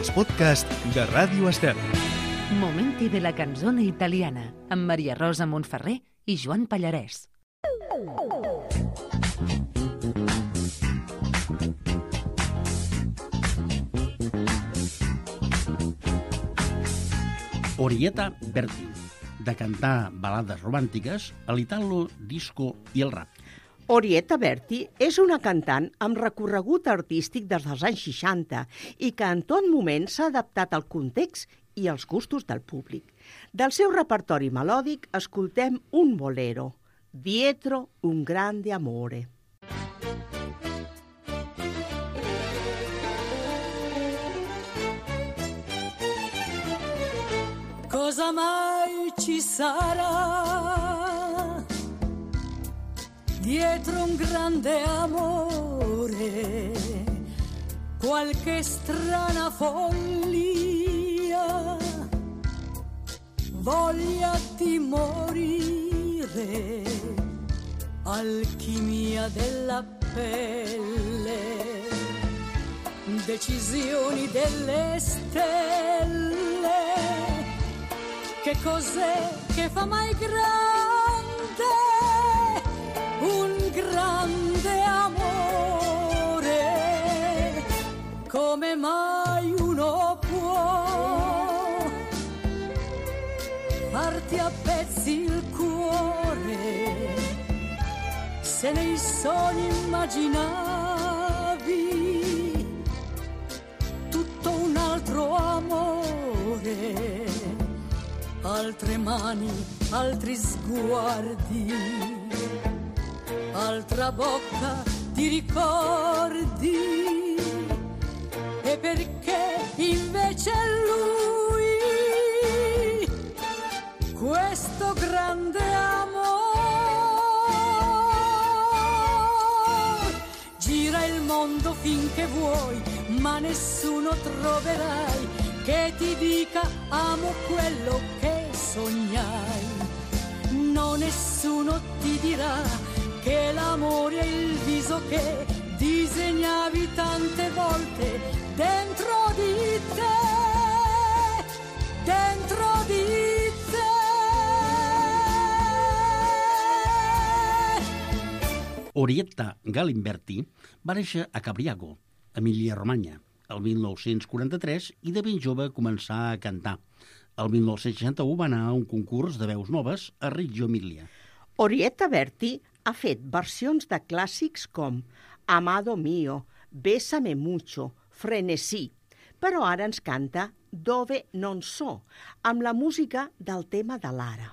els podcasts de Ràdio Estel. Momenti de la canzone italiana amb Maria Rosa Montferrer i Joan Pallarès. Orietta Berti, de cantar balades romàntiques a l'italo, disco i el rap. Orietta Berti és una cantant amb recorregut artístic des dels anys 60 i que en tot moment s'ha adaptat al context i als gustos del públic. Del seu repertori melòdic escoltem un bolero, Dietro un grande amore. Cosa mai ci sarà dietro un grande amore, qualche strana follia, voglia di morire, alchimia della pelle, decisioni delle stelle. Che cos'è che fa mai grande un grande amore? Come mai uno può farti a pezzi il cuore se nei sogni immaginavi tutto un altro amore? Altre mani, altri sguardi, altra bocca di ricordi. E perché invece lui, questo grande amor, gira il mondo finché vuoi, ma nessuno troverai che ti dica amo quello che sognai. No, nessuno ti dirà che l'amore è il viso che disegnavi tante volte dentro di te, dentro di te. Orietta Galimberti va néixer a Cabriago, Emília-Romanya, el 1943, i de ben jove començà a cantar. El 1961 va anar a un concurs de veus noves a Reggio Emilia. Orietta Berti ha fet versions de clàssics com Amado mio, Bésame mucho, Frenesí, però ara ens canta Dove non so, amb la música del tema de Lara.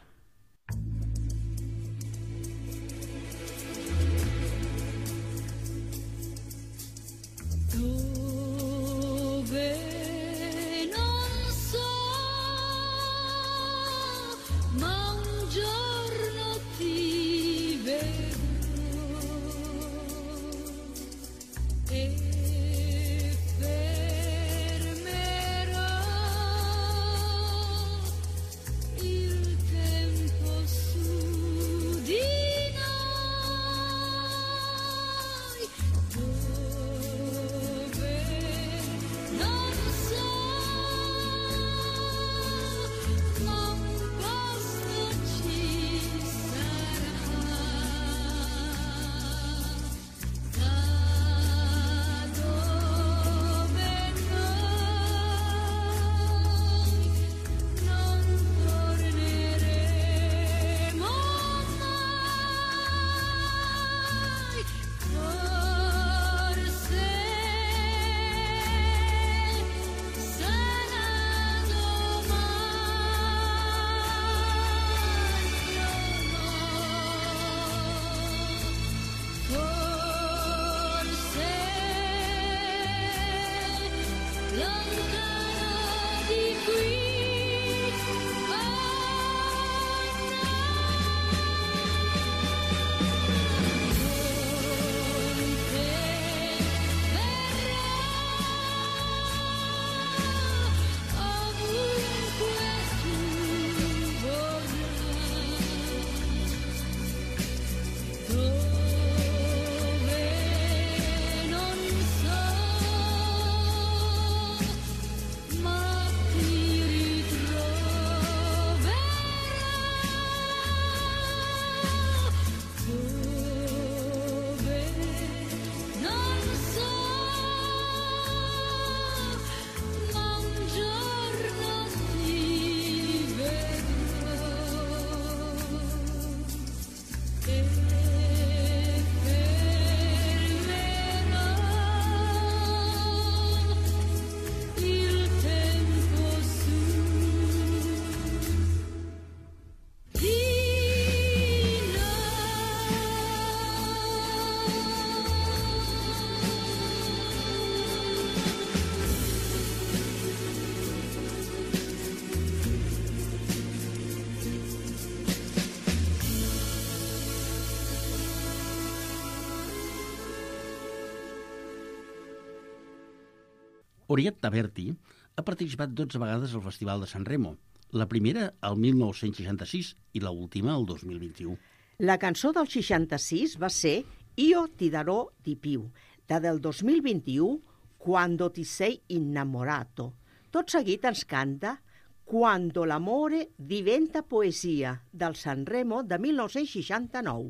Orietta Berti ha participat 12 vegades al Festival de San Remo, la primera el 1966 i l'última el 2021. La cançó del 66 va ser Io ti darò di più, la del 2021 Quando ti sei innamorato. Tot seguit ens canta Quando l'amore diventa poesia, del Sanremo de 1969.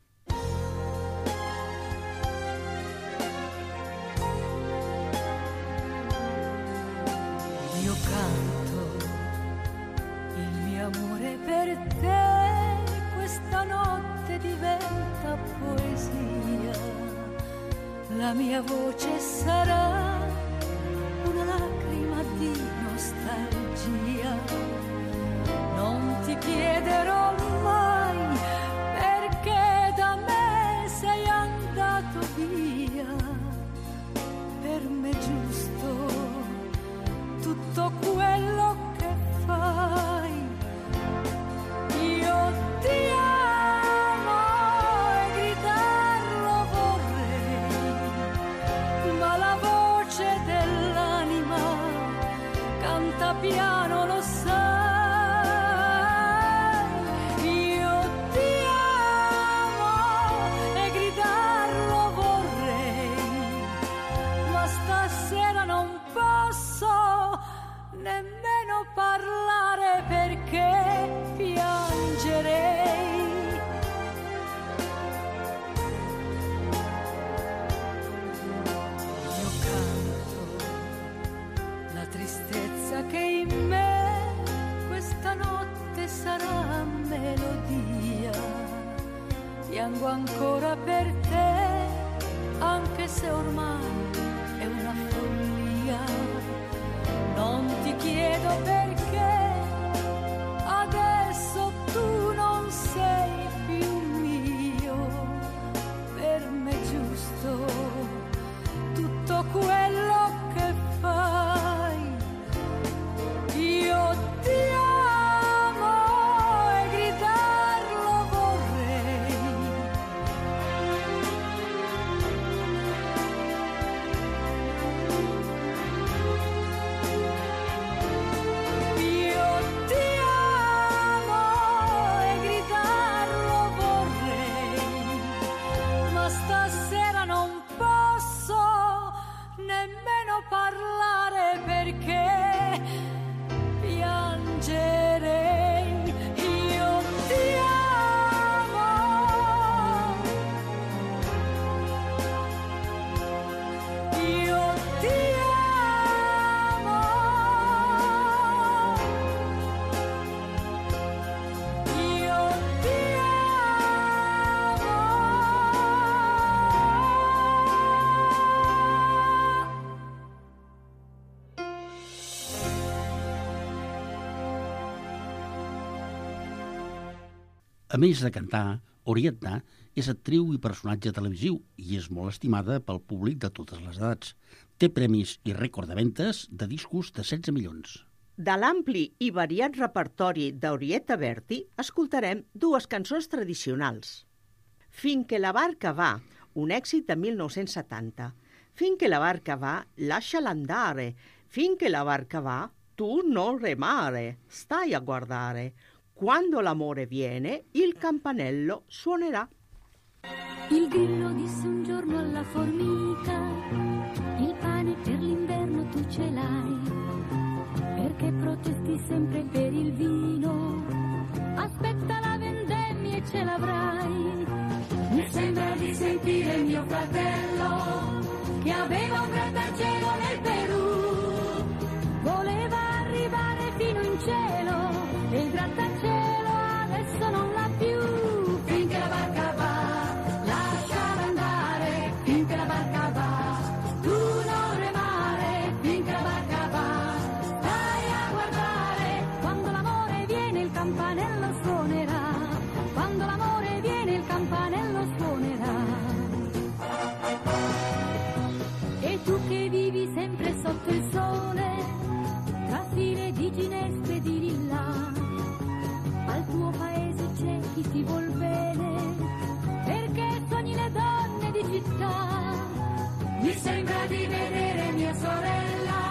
Io canto il mio amore per te, questa notte diventa poesia, la mia voce sarà una lacrima di nostalgia, non ti chiederò mai perché da me sei andato via, per me giusto tutto quello che fai. Io ti amo e gridarlo vorrei, ma la voce dell'anima canta piano, lo sai. Io ti amo e gridarlo vorrei, ma stasera non posso nemmeno parlare perché piangerei. Io canto la tristezza che in me questa notte sarà melodia, piango ancora per te anche se ormai è una follia. Non ti chiedo perché adesso tu non sei più mio, per me giusto tutto quello che fai. Io ti amo e gridarlo vorrei. Stasera non posso nemmeno parlare perché piangerei. Io ti amo, io ti amo, io ti A més de cantar, Orietta és actriu i personatge televisiu i és molt estimada pel públic de totes les edats. Té premis i rècord de ventes de discos de 16 milions. De l'ampli i variat repertori d'Orietta Berti escoltarem dues cançons tradicionals. Finché la barca va, un èxit de 1970. Finché la barca va, lasciala andare. Finché la barca va, tu non remare. Stai a guardare. Quando l'amore viene, il campanello suonerà. Il grillo disse un giorno alla formica: il pane per l'inverno tu ce l'hai, perché protesti sempre per il vino? Aspetta la vendemmia e ce l'avrai. Mi sembra di sentire mio fratello che aveva un grattacielo nel Perù, voleva arrivare fino in cielo e il grattacielo adesso non l'ha più. Finché la barca va, lasciala andare. Finché la barca va, tu non remare. Finché la barca va, stai a guardare. Quando l'amore viene il campanello suonerà. Quando l'amore viene il campanello suonerà. E tu che vivi sempre sotto il sole, tra file di ginestre e di lilla, al tuo paese c'è chi ti vuol bene, perché sogni le donne di città. Mi sembra di vedere mia sorella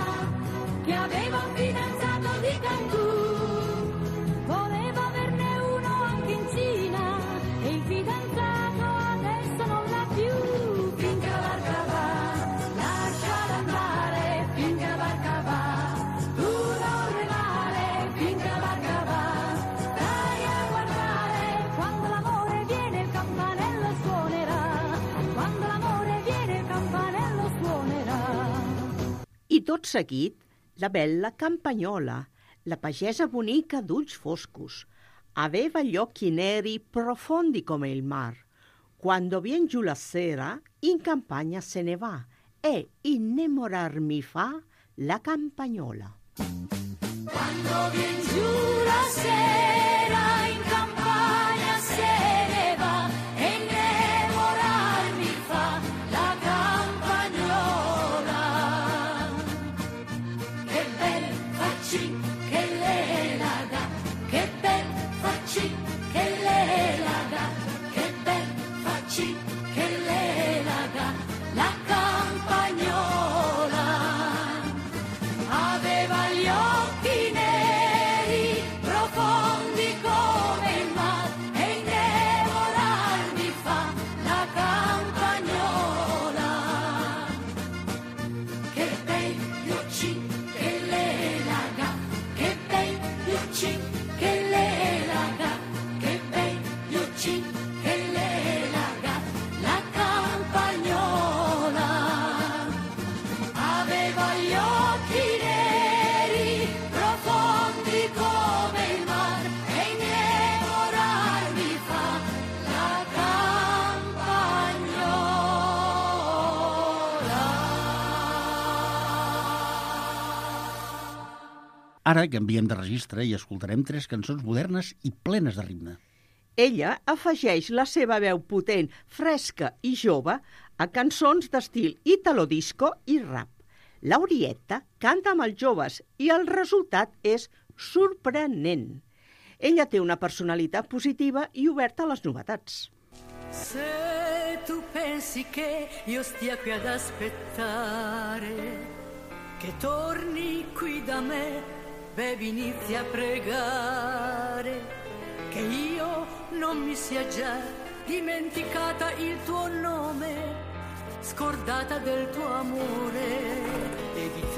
che aveva un fidanzato di Cancun. Voleva averne uno anche in Cina e il fidanzato adesso non l'ha più. Finché la barca va, lasciala andare, finché la barca va, tu non remare, finché la barca va, stai a guardare, quando l'amore viene il campanello suonerà, quando l'amore viene il campanello suonerà. I tot seguit, la bella Campagnola, la pagesa bonica d'ulls foscos. Aveva gli occhi neri profondi come il mar. Quando vien giù la sera, in campagna se ne va e innamorar mi fa la Campagnola. Quando vien giù la sera in campagna se ne va e innamorar mi fa la Campagnola. Che bel faccin che le la dà, che bel faccin che le la dà, che bel faccin che le la dà la Campagnola. Aveva gli occhi neri profondi come il mar e innamorar mi fa la Campagnola. Che begli occhi che le la dà, che begli occhi che le la dà, che begli occhi che le la dà la Campagnola. Aveva gli occhi neri profondi come il mar e innamorar mi fa la Campagnola. Ara canviem de registre i escoltarem 3 cançons modernes i plenes de ritme. Ella afegeix la seva veu potent, fresca i jove a cançons d'estil italo-disco i rap. Laurietta canta amb els joves i el resultat és sorprenent. Ella té una personalitat positiva i oberta a les novetats. Se tu pensi che io stia qui ad aspettare che torni qui da me, bevi, inizi a pregare che io non mi sia già dimenticata il tuo nome, scordata del tuo amore e di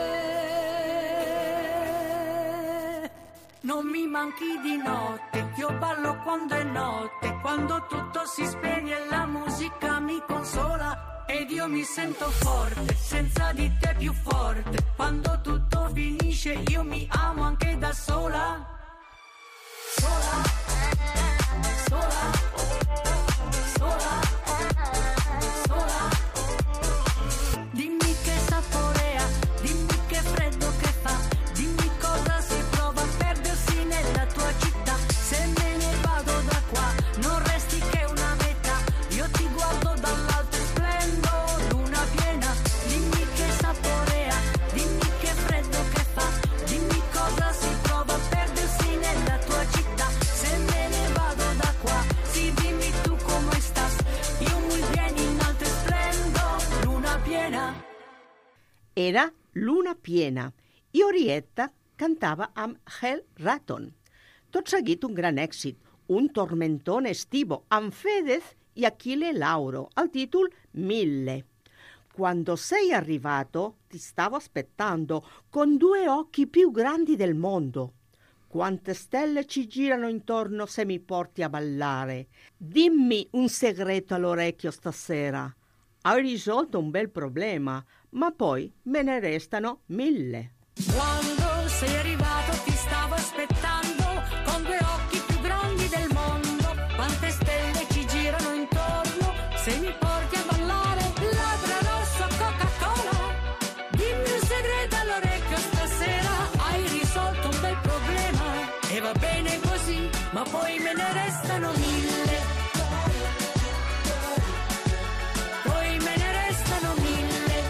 te. Non mi manchi di notte, io ballo quando è notte, quando tutto si spegne e la musica mi consola ed io mi sento forte, senza di te più forte. Quando tutto finisce io mi amo anche da sola. Sola, sola, sola, sola. Dimmi che saporea, dimmi che freddo che fa, dimmi cosa si prova a perdersi nella tua città. Se me ne vado da qua, non resti che una metà, io ti guardo dall'alto e splendo, luna piena. Dimmi che saporea, dimmi che freddo che fa, dimmi cosa si prova a perdersi nella tua città. Se me ne vado da qua, sì, dimmi tu come stas, io muy bien in alto e splendo, luna piena. Era Luna Piena i Orietta cantava amb Hell Raton. Tot seguit un gran èxit, un tormentone estivo amb Fedez e Achille Lauro, al titolo 1000. Quando sei arrivato ti stavo aspettando con 2 occhi più grandi del mondo. Quante stelle ci girano intorno se mi porti a ballare. Dimmi un segreto all'orecchio stasera. Hai risolto un bel problema, ma poi me ne restano 1000. Quando sei arrivato ti stavo aspettando con 2 occhi più grandi del mondo. Quante stelle ci girano intorno se mi porti a ballare. Labbra rosso Coca-Cola. Dimmi un segreto all'orecchio stasera. Hai risolto un bel problema e va bene così, ma poi me ne restano 1000. Poi me ne restano 1000.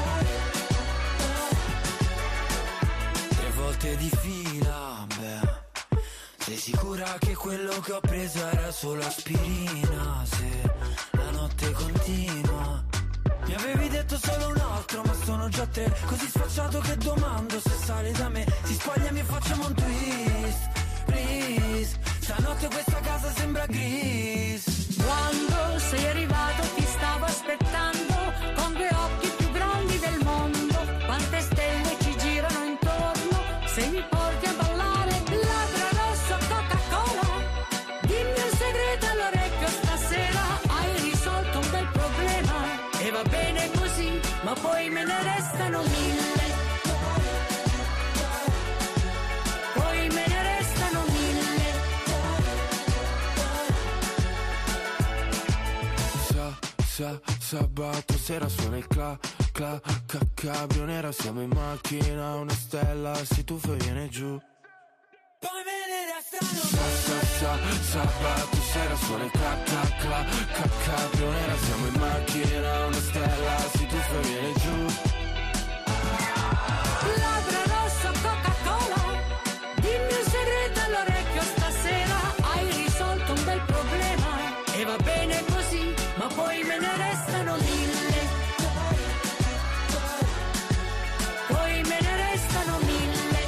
3 volte di fila, beh. Sei sicura che quello che ho preso era solo aspirina? Se la notte continua Mi avevi detto solo un altro, ma sono già tre. Così sfacciato che domando se sali da me. Si spogliami e facciamo un twist, please. Stanotte questa casa sembra gris. Quando sei arrivato ti stavo aspettando con due occhi più grandi del mondo. Quante stelle ci girano intorno se mi porti a ballare. Labbra rosso, Coca-Cola, dimmi un segreto all'orecchio stasera. Hai risolto un bel problema e va bene così, ma poi me ne restano mille. Poi me ne restano mille. Sabato sera suona il cabrio nera, siamo in macchina, una stella si tuffa e viene giù. Poi me ne restano Sabato sera suona il cabrio nera, siamo in macchina, una stella si tuffa e viene giù. Labbra rosso, Coca-Cola, dimmi un segreto all'orecchio stasera. Hai risolto un bel problema e va bene così, ma poi me ne restano mille. Poi me ne restano mille.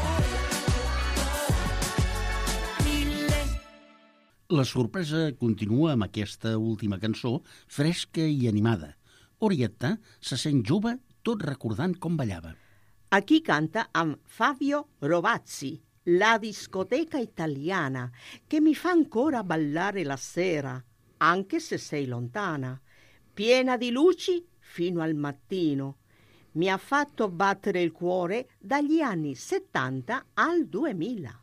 Mille. La sorpresa continua amb aquesta última cançó, fresca i animada. Orietta se sent jove tot recordant com ballava. Aquí canta amb Fabio Rovazzi, La discoteca italiana, che mi fa ancora ballare la sera, anche se sei lontana. Piena di luci fino al mattino. Mi ha fatto battere il cuore dagli anni 70 al 2000.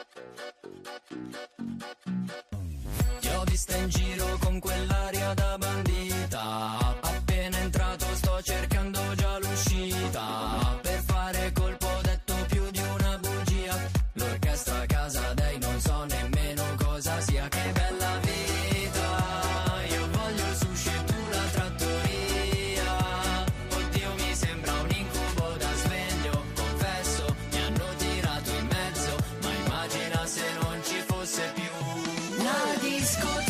Ti ho vista in giro con quell'aria da bandita. Appena entrato sto cercando già l'uscita. Per fare colpo ho detto più di una bugia. L'orchestra a casa dei non so nemmeno cosa sia. Che bella vita. Io voglio il sushi e tu la trattoria. Oddio mi sembra un incubo da sveglio. Confesso mi hanno tirato in mezzo. Ma immagina se non ci fosse più la discoteca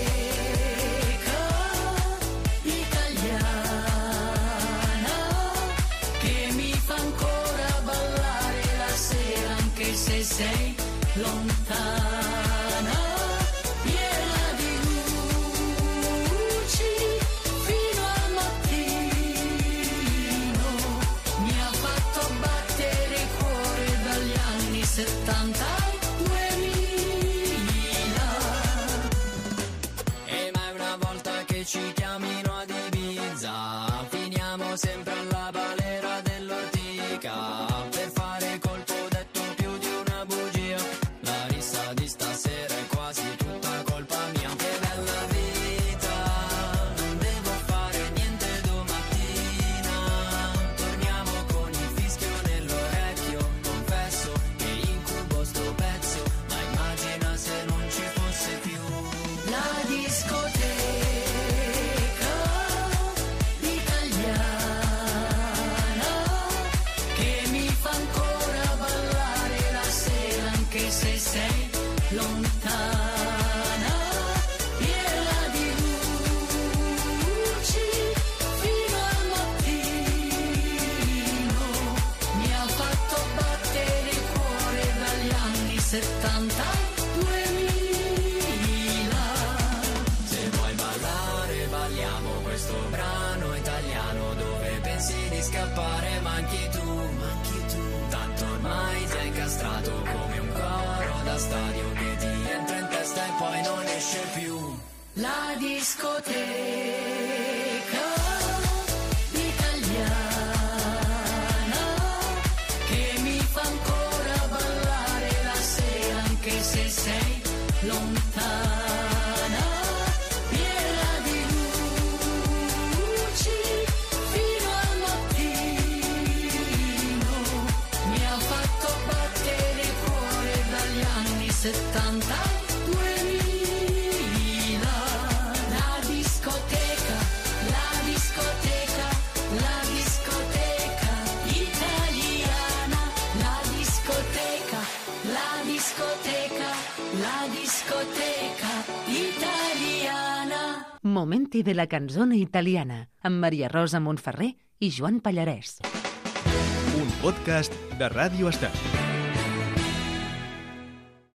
italiana che mi fa ancora ballare la sera anche se sei lontana, piena di luci fino al mattino. Mi ha fatto battere il cuore dagli anni 70 al 2000. E mai una volta che ci chiamino ad Ibiza finiamo sempre alla balera dell'Ortica. Per fare colpo ho detto più di una bugia. La rissa di stasera è quasi tutta colpa mia. Che bella vita, non devo fare niente domattina. Torniamo con il fischio nell'orecchio. Confesso che incubo sto pezzo, ma immagina se non ci fosse più la discoteca italiana che mi fa ancora ballare la sera anche se sei lontana, piena di luci fino al mattino. Mi ha fatto battere il cuore dagli anni 70 al 2000. Se vuoi ballare balliamo questo brano italiano dove pensi di scappare ma anche tu. Tanto ormai ti hai incastrato come un coro da stadio che ti entra in testa e poi non esce più. La discoteca italiana che mi fa ancora ballare la sera anche se sei lontana, piena di luci fino al mattino. Mi ha fatto battere il cuore dagli anni 70 al 2000. La discoteca Momenti de la canzone italiana, amb Maria Rosa Montferrer i Joan Pallarès. Un podcast de Ràdio Estel.